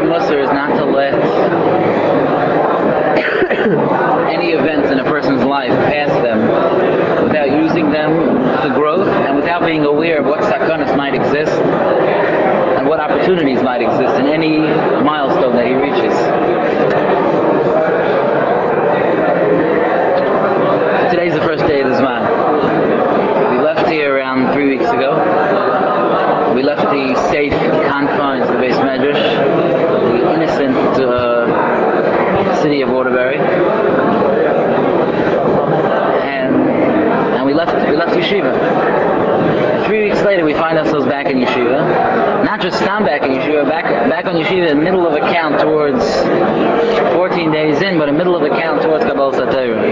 Musar is not to let any events in a person's life pass them without using them to growth and without being aware of what sakanas might exist and what opportunities might exist in any milestone that he reaches. Today's the first day of the Zman. We left here around 3 weeks ago. We left the safe confines of the Beis Medrash, the innocent city of Waterbury, and we left Yeshiva. 3 weeks later, we find ourselves back in Yeshiva. Not just back in Yeshiva, back on Yeshiva in the middle of a count towards 14 days in, but in the middle of a count towards Kabbalas HaTorah.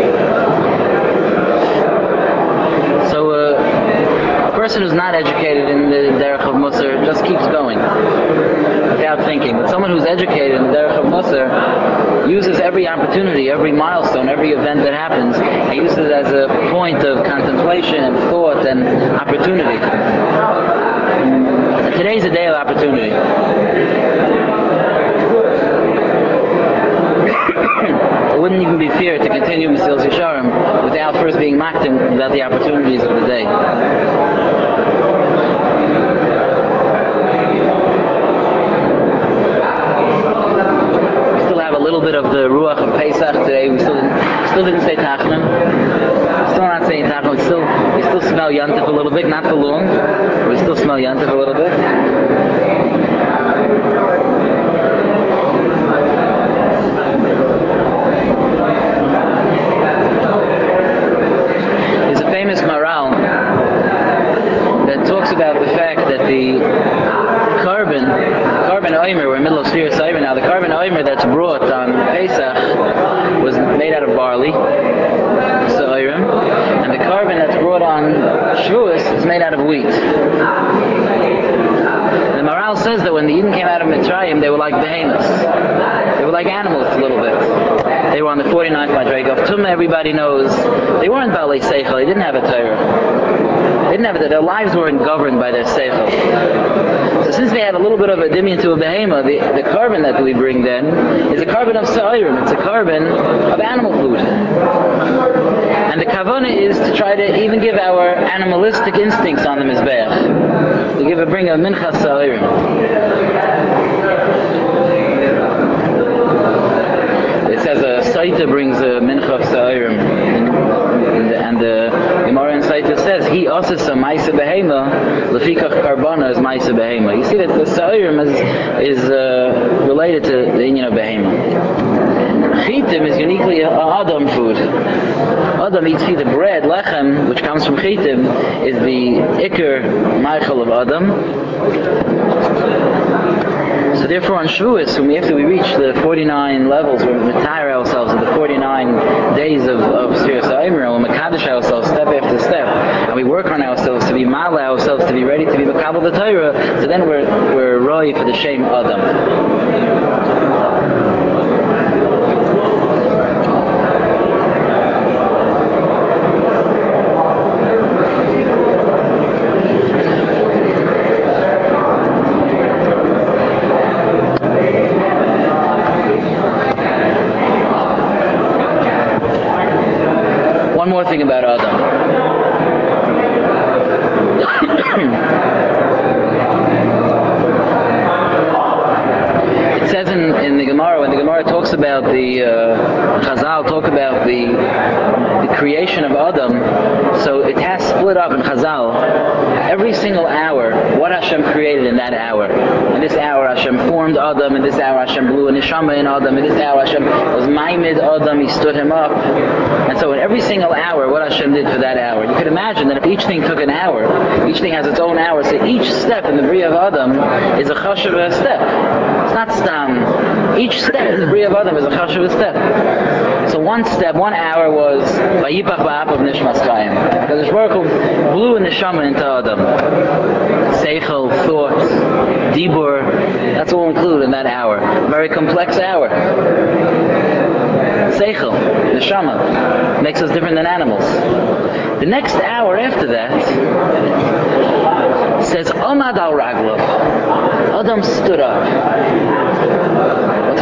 So a person who's not educated in the Derech of Musar just keeps going without thinking. But someone who's educated in the Derech of Musar uses every opportunity, every milestone, every event that happens, and uses it as a point of contemplation and thought and opportunity. And today's a day of opportunity. It wouldn't even be fair to continue Mesilas Yesharim without first being maktim about the opportunities of the day. We still have a little bit of the Ruach of Pesach today. We still didn't say Tachanun. Still not saying Tachanun. We still smell Yantif a little bit, not for long. We still smell Yantif a little bit. Famous Maral that talks about the fact that the carbon oimer, we're in the middle of Sfiras Oimer now, the carbon oimer that's brought on Pesach was made out of barley, and the carbon that's brought on Shavuos is made out of wheat. The Maral says that when the Eden came out of Mitzrayim, they were like behemoths. They were like animals a little bit. They were on the 49th Madrega of Tumah. Everybody knows they weren't Balei Seichel. They didn't have a Torah. They didn't have it. Their lives weren't governed by their Seichel. So since they had a little bit of a dimion to a behemoth, the carbon that we bring then is a carbon of Sa'irim. It's a carbon of animal food. And the kavanah is to try to even give our animalistic instincts on the Mizbeach. To bring a minchas Sa'irim. It says a Saita brings a mincha of Sa'irim, and the Gemara in Saita says he asas a ma'isa behema, lefikach karbana is ma'isa behema. You see that the Sa'irim is related to the union of behema. Chitim is uniquely a Adam food. Adam eats the bread, lechem, which comes from chitim, is the ikar ma'achal of Adam. So therefore on Shavuos, after we reach the 49 levels, we retire ourselves at the 49 days of Sfiras Oimer, and we mekadosh ourselves step after step, and we work on ourselves to be mala ourselves, to be ready to be mekabel the Torah, so then we're roi for the shem Adam. One more thing about Adam. It says in the Gemara, when the Gemara talks about the Chazal talk about the creation of Adam, so it has split up in Chazal. Every single hour, what Hashem created in that hour. In this hour Hashem formed Adam, in this hour Hashem blew a neshama in Adam, in this hour Hashem was maimed Adam, he stood him up. And so in every single hour, what Hashem did for that hour. You could imagine that if each thing took an hour, each thing has its own hour, so each step in the Bria of Adam is a chashuva step. It's not stam. Each step in the Bria of Adam is a chashuva step. So one step, 1 hour was Vayipach Ba'apav Nishmas Chaim. Because the Baruch Hu blew a neshama into Adam. Seichel, thought, dibur, that's all included in that hour. A very complex hour. Seichel, neshama, makes us different than animals. The next hour after that says Omad al Raglav. Adam stood up.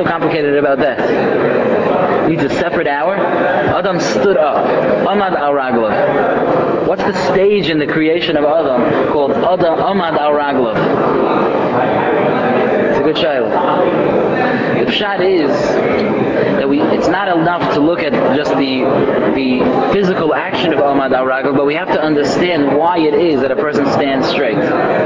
complicated about that? Needs a separate hour? Adam stood up. Amad al Raglav. What's the stage in the creation of Adam called Adam Amad al Raglav? It's a good child. The pshat is that it's not enough to look at just the physical action of Amad al Raglav, but we have to understand why it is that a person stands straight.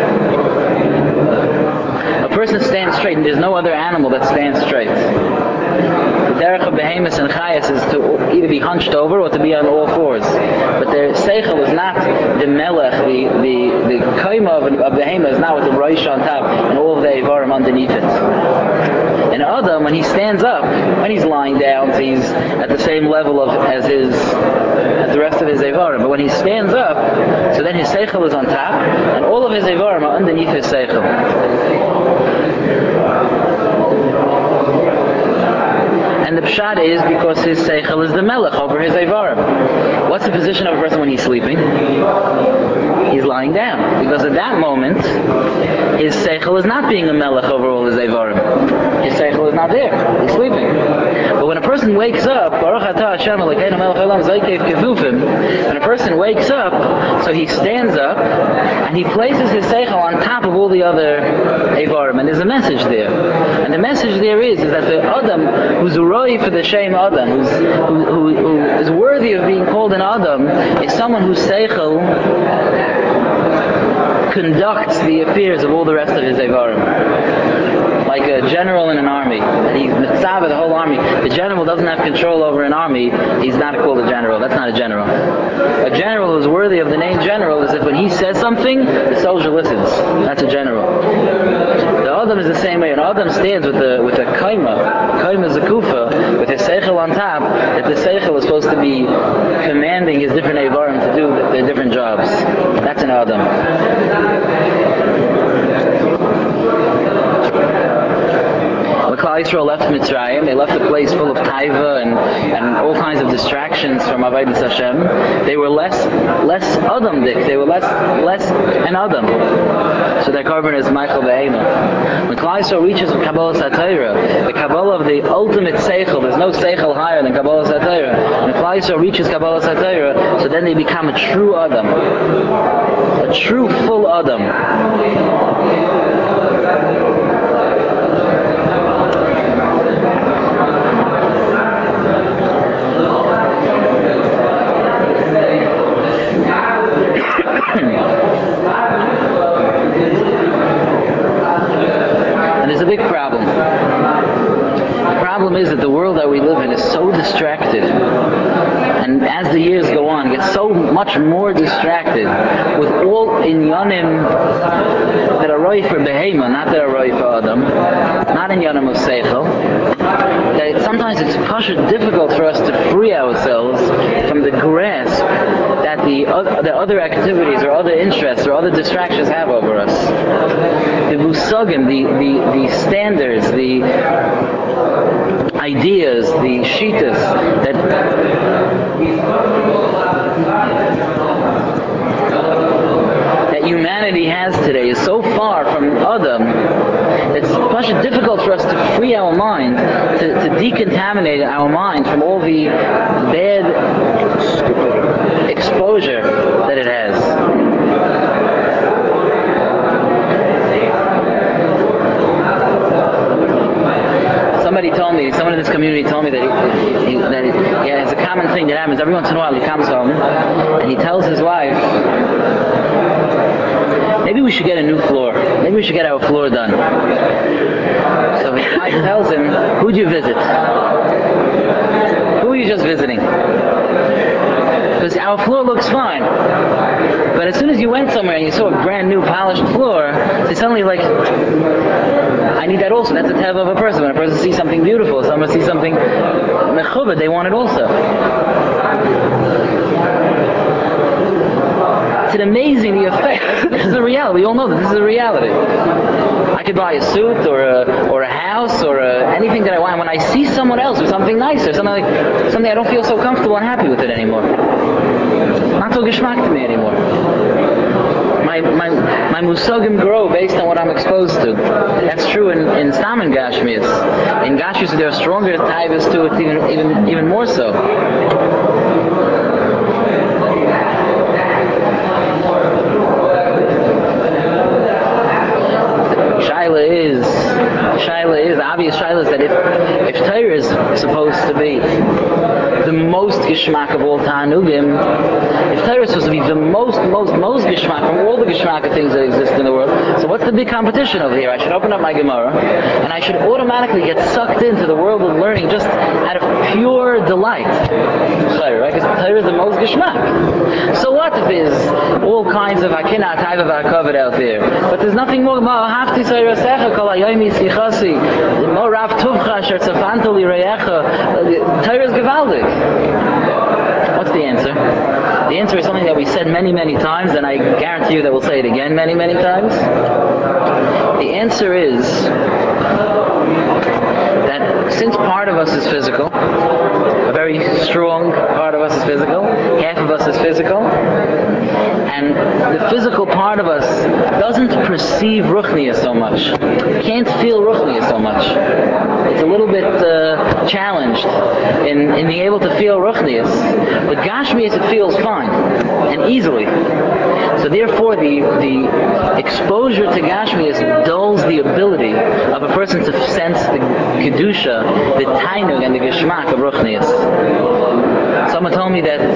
A person stands straight, and there's no other animal that stands straight. The derech of behemoths and chayas is to either be hunched over or to be on all fours. But their seichel is not the melech, the kaima of behemoth is not with the roish on top and all of the ivarim underneath it. And Adam, when he stands up, when he's lying down, so he's at the same level as the rest of his ivarim. But when he stands up, so then his seichel is on top, and all of his ivarim are underneath his seichel. And the pshat is because his seichel is the melech over his ivarim. What's the position of a person when he's sleeping? He's lying down. Because at that moment, his seichel is not being a melech over all his ivarim. His seichel is not there. He's sleeping. But when a person wakes up, Baruch atah Hashem Elokeinu melech haolam zaykev kefufim, when a person wakes up, so he stands up, and he places his seichel on top of all the other ivarim. And there's a message there. And the message there is that the Adam who's roi for the Shem Adam, who is worthy of being called an Adam, is someone whose seichel conducts the affairs of all the rest of his ivarim. Like a general in an army, and he's mitzvah the whole army. The general doesn't have control over an army, he's not called a general. That's not a general. A general who's worthy of the name general is if when he says something, the soldier listens. That's a general. The Adam is the same way. An Adam stands with a kaima. Kaima is a kufa, with his seichel on top, that the seichel is supposed to be commanding his different ivarim to do their different jobs. That's an Adam. When Klal Yisrael left Mitzrayim, they left a place full of taiva and all kinds of distractions from Avodas Hashem. They were less Adamdik. They were less an Adam. So their korban is Michael Be'ena. When Klal Yisrael reaches Kabbalah Satayra, the Kabbalah of the ultimate seichel, there's no seichel higher than Kabbalah Satayra. When Klal Yisrael reaches Kabbalah Satayra, so then they become a true Adam. A true full Adam. And there's a big problem. The problem is that the world that we live in is so distracted, and as the years go on, it gets so much more distracted with all inyanim that are roi for behema, not that are roi for Adam, not inyanim of seichel, that sometimes it's difficult for us to free ourselves from the grasp that the other activities or other interests or other distractions have over us. The musagim, the standards, the ideas, the shitas that humanity has today is so far from Adam, it's much difficult for us to free our mind, to decontaminate our mind from all the bad exposure that it has. Someone in this community told me that it's a common thing that happens. Every once in a while he comes home and he tells his wife, maybe we should get a new floor. Maybe we should get our floor done. So his wife tells him, who'd you visit? Who are you just visiting? Because our floor looks fine. But as soon as you went somewhere and you saw a brand new polished floor, they suddenly like, I need that also. That's the teva of a person. When a person sees something beautiful, someone sees something mechuvah, they want it also. It's amazing the effect. This is a reality. We all know that this is a reality. I could buy a suit or a house or anything that I want. When I see someone else with something nicer, something I don't feel so comfortable and happy with it anymore. Not so geschmack to me anymore. My musagim grow based on what I'm exposed to. That's true in Stam and Gashmias. In Gashmius there are stronger taivas to it, even more so. The obvious shaila is that if Torah is supposed to be the most geshmak of all Tanugim, if Torah is supposed to be the most geshmak from all the geshmak of things that exist in the world, so what's the big competition over here? I should open up my Gemara and I should automatically get sucked into the world of learning just out of pure delight. Torah, right? Because Torah is the most geshmak. So what if there's all kinds of Akinah, Taiva, V'Akavod out there, but there's nothing more. Torah is gewaldig. What's the answer? The answer is something that we said many, many times, and I guarantee you that we'll say it again many, many times. The answer is that since part of us is physical, a very strong part of us is physical, half of us is physical, and the physical part of us doesn't perceive Ruchniya so much, can't feel Ruchniya so much. It's a little bit challenged in being able to feel Ruchniya, but Gashmias it feels fine and easily. So therefore the exposure to Gashmias dulls the ability of a person to sense the Kedusha, the Tainug and the Geshmak of Ruchnias. Someone told me that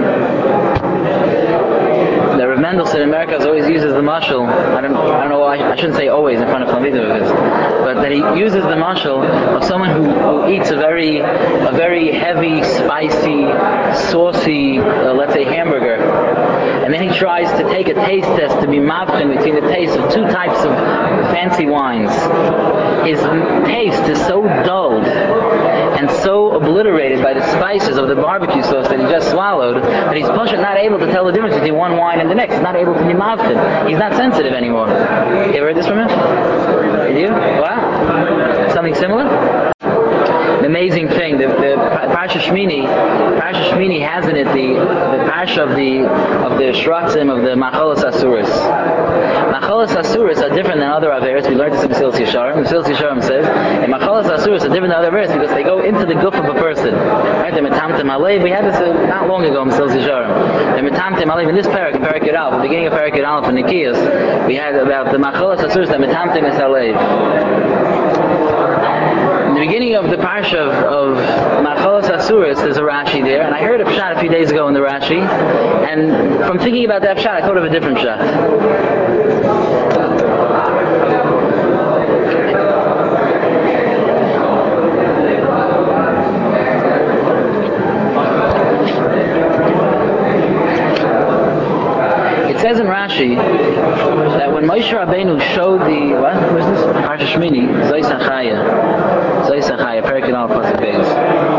Rav Mendelssohn in America always uses the mashal. I don't know why I shouldn't say always in front of Talmidim, but that he uses the mashal of someone who eats a very heavy, spicy, saucy, let's say hamburger, and then he tries to take a taste test to be mavchen between the taste of two types of fancy wines. His taste is so dulled and so obliterated by the spices of the barbecue sauce that he just swallowed that he's not able to tell the difference between one wine and the next. He's not able to be mavchen. He's not sensitive anymore. You ever heard this from him? You? Wow. Something similar? The amazing thing, the Parsha Shmini has in it the Parsha of the Shratzim of the Machalos Asuras. Machalos Asuras are different than other Averis. We learned this in Mesilas Yesharim. Mesilas Yesharim says, and Machalos Asuras are different than other Averis because they go into the guf of a person. Right? They're metamtem alev. We had this not long ago in Mesilas Yesharim. They're metamtem alev. In this parak, in Parak Yud Aleph, the beginning of Parak Yud Aleph in Nikiyas, we had about the Machalos Asuras that metamtem is alev. In the beginning of the parsha of Machalos Asuras, there's a Rashi there, and I heard a pshat a few days ago in the Rashi, and from thinking about that pshat, I thought of a different pshat. It says in Rashi that when Moshe Rabbeinu showed the who is this? Parsha Shmini, Zois HaChaya, Perek Yud Aleph Pasuk Beis.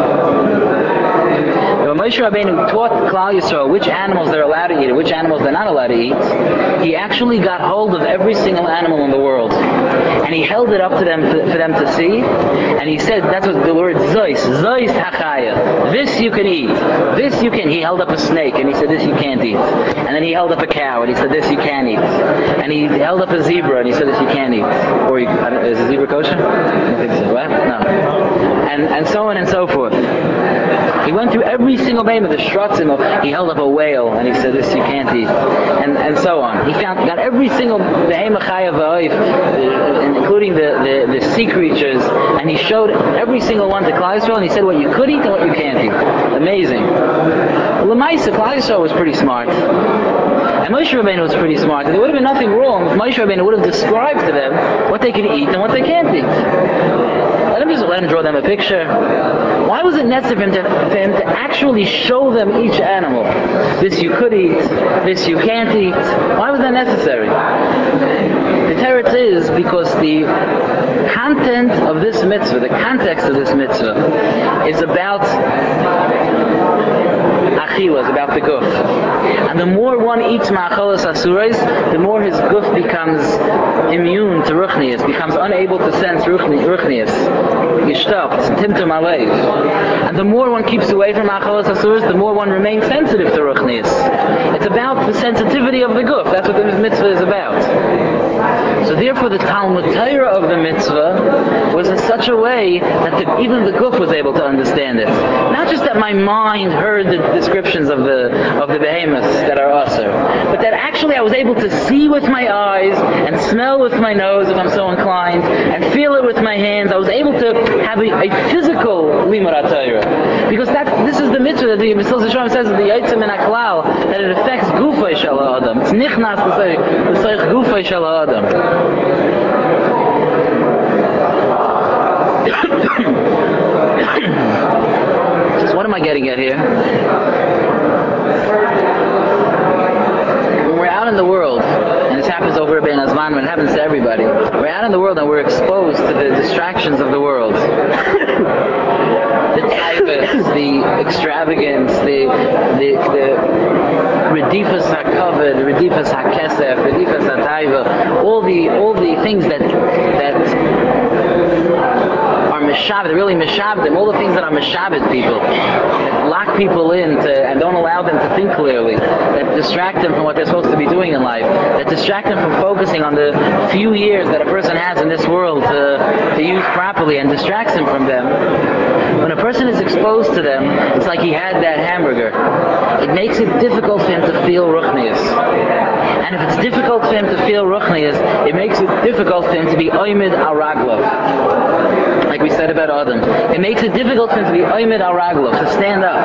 When Moshe Rabbeinu taught Klal Yisrael which animals they're allowed to eat and which animals they're not allowed to eat, he actually got hold of every single animal in the world, and he held it up to them for them to see, and he said, that's what the word Zois HaChaya. This you can eat. This you can. He held up a snake and he said, this you can't eat. And then he held up a cow and he said, this you can eat. And he held up a zebra and he said, this you can't eat. Or is a zebra kosher? I don't think so. What? No. And so on and so forth. He went through every single name of the shratzim. He held up a whale and he said, this you can't eat. And so on. He got every single behemah chaya v'oif, including the sea creatures, and he showed every single one to Klal Yisrael, and he said what you could eat and what you can't eat. Amazing. Well, L'maisa, Klal Yisrael was pretty smart. And Moshe Rabbeinu was pretty smart. And there would have been nothing wrong if Moshe Rabbeinu would have described to them what they could eat and what they can't eat. Let him draw them a picture. Why was it necessary for him to actually show them each animal? This you could eat, this you can't eat. Why was that necessary? The teretz is because the content of this mitzvah, the context of this mitzvah, is about achila, is about the guf. And the more one eats ma'achalos asurais, the more his guf becomes immune to ruchnias, becomes unable to sense ruchnias. Geshtapt, timtum alev. And the more one keeps away from ma'achalos asurais, the more one remains sensitive to ruchnias. It's about the sensitivity of the guf. That's what this mitzvah is about. So therefore the Talmud Torah of the mitzvah was in such a way that even the guf was able to understand it. Not just that my mind heard the descriptions of the behemoths that are usher, but that actually I was able to see with my eyes and smell with my nose if I'm so inclined and feel it with my hands. I was able to have a physical limud Torah, because this is the mitzvah that the Mesilas Yesharim says in the Yotze Min HaKlal, that it affects gufay shel ha'adam. It's nichnas l'soich gufay shel ha'adam. Just what am I getting at here? When we're out in the world, and this happens over a Ben Azman, when it happens to everybody, we're out in the world and we're exposed to the distractions of the world. The taivas, the extravagance, the redifas hakavod, redifas hakesef, redifas hataiva, all the things that are mishabed, really mishabed, all the things that are mishabed people, that lock people in and don't allow them to think clearly, that distract them from what they're supposed to be doing in life, that distract them from focusing on the few years that a person has in this world to use properly, and distracts him from them. When a person is exposed to them, it's like he had that hamburger. It makes it difficult for him to feel ruchnius. And if it's difficult for him to feel ruchnius, it makes it difficult for him to be oimid al raglov. Like we said about Adam. It makes it difficult for him to be oimid al raglov, to stand up.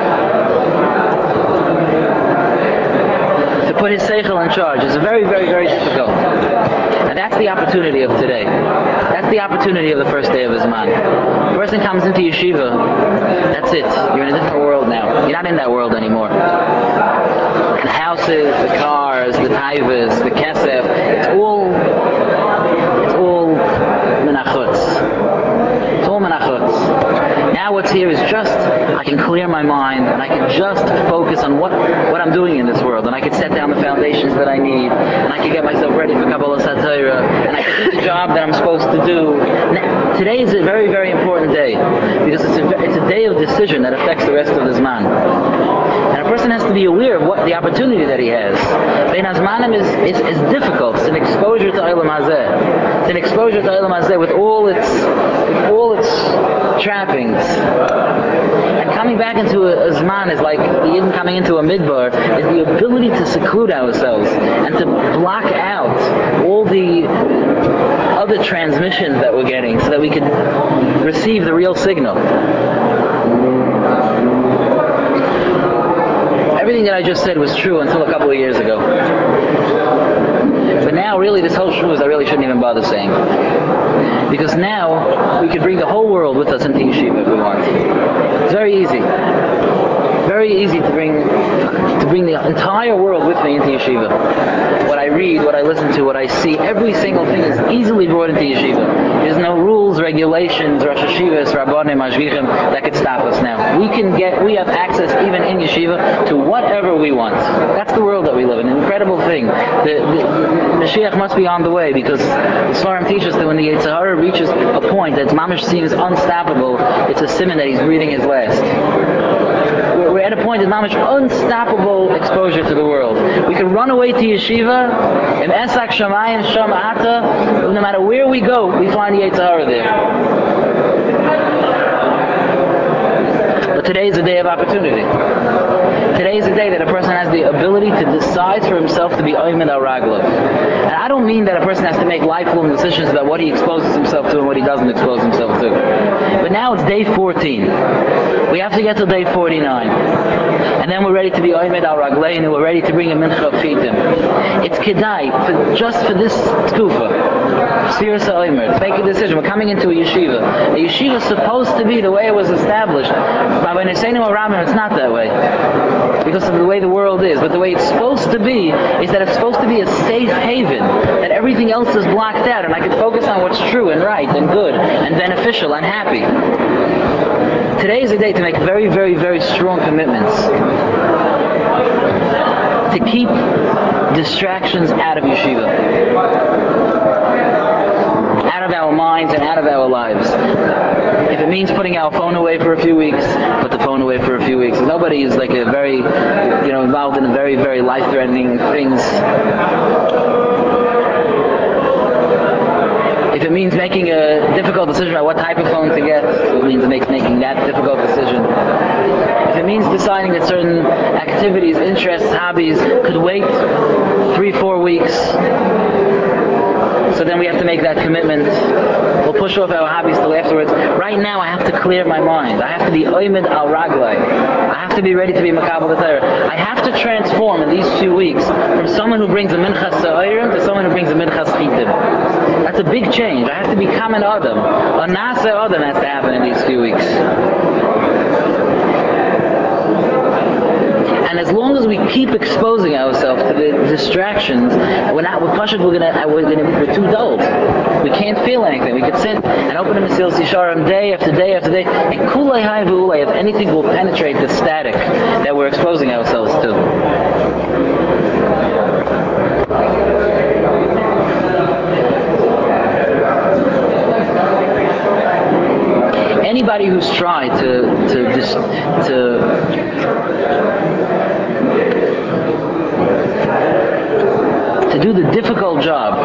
To put his seichel in charge is very, very, very difficult. And that's the opportunity of today. That's the opportunity of the first day of his man. A person comes into yeshiva, that's it. You're in a different world now. You're not in that world anymore. The houses, the cars, the taivas, the kesef, it's all menachutz. It's all menachutz. Now what's here is just, I can clear my mind, and I can just focus on what I'm doing in this world, and I can set down the foundations that I need, and I can get myself ready for Kabbalah Satira, and I can do the job that I'm supposed to do. Now, today is a very, very important day, because it's a day of decision that affects the rest of the Zman. And a person has to be aware of what the opportunity that he has. Bein Hazmanim is difficult. It's an exposure to Olam Hazeh. It's an exposure to Olam Hazeh with all its trappings. And coming back into a Zman is like even coming into a midbar, is the ability to seclude ourselves and to block out all the other transmissions that we're getting so that we can receive the real signal. Everything that I just said was true until a couple of years ago. But now, really, this whole shmuz I really shouldn't even bother saying. Because now, we could bring the whole world with us into yeshiva if we want. It's very easy. Very easy to bring the entire world with me into yeshiva. What I read, what I listen to, what I see, every single thing is easily brought into yeshiva. There's no rules, regulations, Rosh Hashivas, Rabbanim, Mashgichim that could stop us now. We have access even in yeshiva to whatever we want. That's the world that we live in. An incredible thing. The Mashiach must be on the way, because the Svarim teach us that when the Yetzer Hara reaches a point that Mamish seems unstoppable, it's a siman that he's breathing his last. We're at a point of Mamish unstoppable exposure to the world. We can run away to yeshiva, in Esak Shamayim Sham Ata, no matter where we go, we find the Yetzer Hara there. But today is a day of opportunity. Today is a day that a person has the ability to decide for himself to be Oymed al Raglov. And I don't mean that a person has to make lifelong decisions about what he exposes himself to and what he doesn't expose himself to. But now it's day 14. We have to get to day 49. And then we're ready to be Oymed al Raglein, and we're ready to bring a mincha of fitim. It's kedai, just for this tkufa. Sfiras ha'omer, to make a decision. We're coming into a yeshiva. A yeshiva is supposed to be the way it was established. But when they say no Aramim, it's not that way. Because of the way the world is. But the way it's supposed to be is that it's supposed to be a safe haven. That everything else is blocked out, and I can focus on what's true and right and good and beneficial and happy. Today is a day to make very, very, very strong commitments. To keep distractions out of yeshiva. Out of our minds and out of our lives. If it means putting our phone away for a few weeks, put the phone away for a few weeks. Nobody is like a very, involved in very, very life-threatening things. If it means making a difficult decision about what type of phone to get, so it means making that difficult decision. If it means deciding that certain activities, interests, hobbies could wait 3-4 weeks, so then we have to make that commitment. We'll push off our hobbies till afterwards. Right now I have to clear my mind. I have to be oimid al raglai. I have to be ready to be makabel b'Torah. I have to transform in these 2 weeks from someone who brings a minchas sa'orim to someone who brings a minchas chitim. That's a big change. I have to become an adam. A nasa adam has to happen in these few weeks. And as long as we keep exposing ourselves to the distractions, we're gonna be too dulled. We can't feel anything. We could sit and open a Mesilas Yesharim day after day after day, and kulei hai v'ulei, if anything, will penetrate the static that we're exposing ourselves to. Anybody who's tried to do the difficult job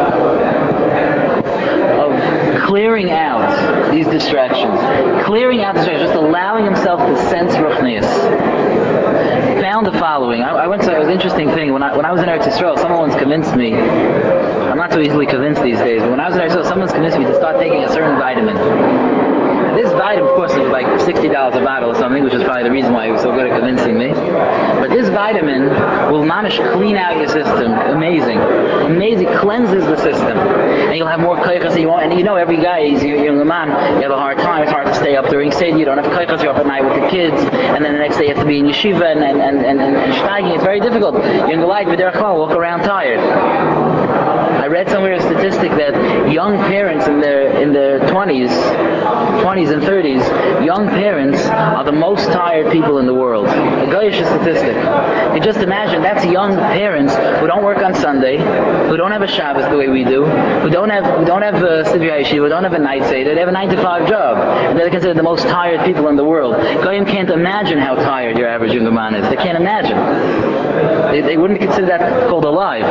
of clearing out these distractions, just allowing himself to sense ruchnius, found the following. It was an interesting thing. When I was in Eretz Yisrael, someone once convinced me, I'm not so easily convinced these days, but when I was in Eretz Yisrael, someone's convinced me to start taking a certain vitamin. This vitamin, of course, was like $60 a bottle or something, which is probably the reason why he was so good at convincing me. But this vitamin will mamish clean out your system. Amazing, cleanses the system, and you'll have more koichas than you want. And you know, every guy, you're a man, you have a hard time. It's hard to stay up during Seder. You don't have koichas. You're up at night with the kids, and then the next day you have to be in yeshiva and steiging. It's very difficult. You're in the light, walk around tired. I read somewhere a statistic that young parents in their 20s and 30s, young parents are the most tired people in the world. A goyish statistic. You just imagine, that's young parents who don't work on Sunday, who don't have a Shabbos the way we do, who don't have Sivya Yeshiva, who don't have a night Seder. They have a 9-to-5 job, and they're considered the most tired people in the world. Goyim can't imagine how tired your average young man is. They can't imagine. They wouldn't consider that called alive.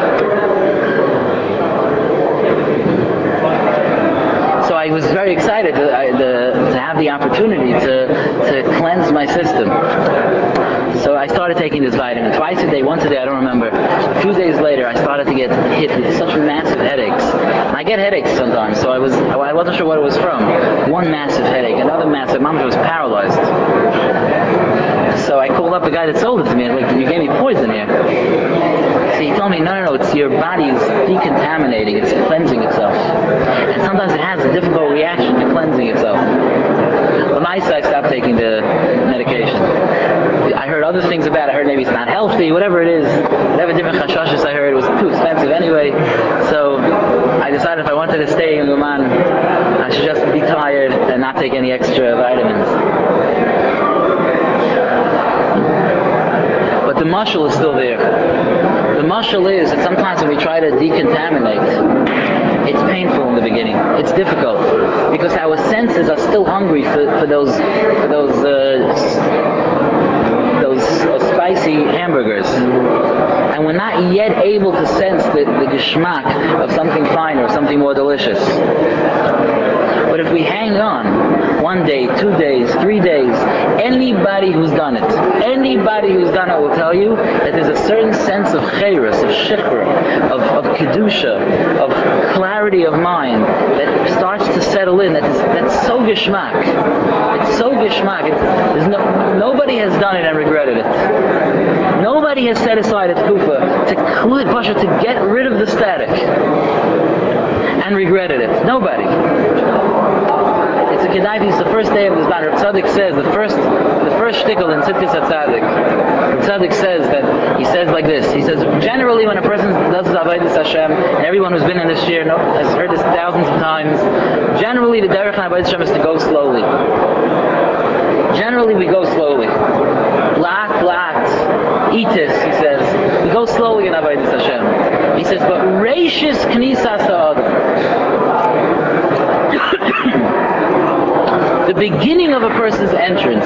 So I was very excited to have the opportunity to cleanse my system. So I started taking this vitamin twice a day, once a day, I don't remember. A few days later, I started to get hit with such massive headaches. And I get headaches sometimes, so I wasn't sure what it was from. One massive headache, another massive. Mama was paralyzed. So I called up the guy that sold it to me. I was like, "You gave me poison here." So he told me, no, it's your body is decontaminating, it's cleansing itself. And sometimes it has a difficult reaction to cleansing itself. But I stopped taking the medication. I heard other things about it. I heard maybe it's not healthy, whatever it is. Whatever different chashashas I heard, it was too expensive anyway. So I decided if I wanted to stay in Luman, I should just be tired and not take any extra vitamins. But the mashal is still there. The mashal is that sometimes when we try to decontaminate, it's painful in the beginning. It's difficult because our senses are still hungry for those spicy hamburgers, and we're not yet able to sense the geschmack of something finer, something more delicious. But if we hang on 1 day, 2 days, 3 days, anybody who's done it will tell you that there's a certain sense of chayrus, of shikra, of kedusha, of clarity of mind that starts to settle in. That's so geschmack. It's so geschmack. Nobody has done it and regretted it. Nobody has set aside a tkufa to get rid of the static and regretted it. Nobody. It's a kedai. It's the first day of this Zman. Reb Tzaddik says the first shtickle in Tzidkis HaTzadik. Reb Tzaddik says he says like this. He says generally when a person does his avodas Hashem, and everyone who's been in this year has heard this thousands of times. Generally, the derech in avodas Hashem is to go slowly. Generally, we go slowly. Black, itis, he says. We go slowly in avodas Hashem. He says, but reishis knisas ha'adam. the beginning of a person's entrance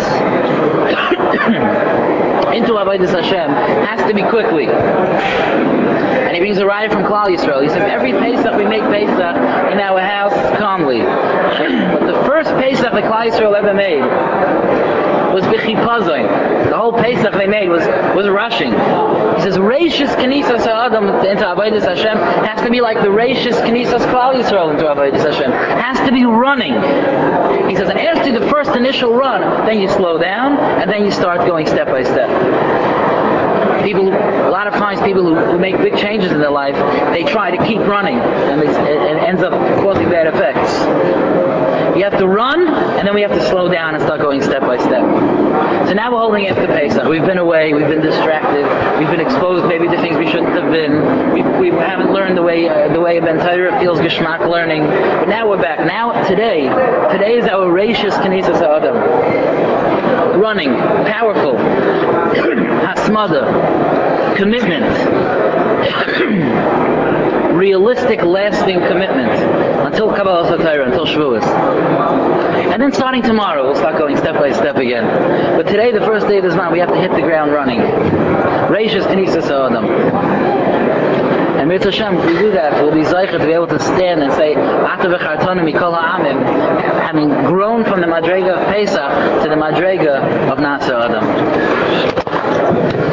into Avodas Hashem has to be quickly. And he brings a raya from Klal Yisrael. He said, every Pesach we make Pesach in our house calmly. But the first Pesach that Klal Yisrael ever made was b'chipazoin. The whole Pesach they made was rushing. He says, Reishis Knisas Ha'adam into Avodas Hashem has to be like the Reishis Knisas Klal Yisrael into Avodas Hashem. Has to be running. He says, and after the first initial run, then you slow down, and then you start going step by step. People, a lot of times people who make big changes in their life, they try to keep running, and it ends up causing bad effects. You have to run, and then we have to slow down and start going step by step. So now we're holding after Pesach. We've been away, we've been distracted, we've been exposed maybe to things we shouldn't have been. We haven't learned the way a Ben Torah feels geschmack learning. But now we're back. Now, today is our Reishis Knisas Ha'adam. Running, powerful, hasmada, commitment, realistic, lasting commitment until Kabbalah Torah, until Shavuos. And then starting tomorrow, we'll start going step by step again. But today, the first day of this month, we have to hit the ground running. Reishis Knisas Ha'adam. And Mirz Hashem, if we do that, we'll be zeicher to be able to stand and say, Ata v'chartanu mikol ha'amim, having grown from the Madrega of Pesach to the Madrega of Natsa Adam.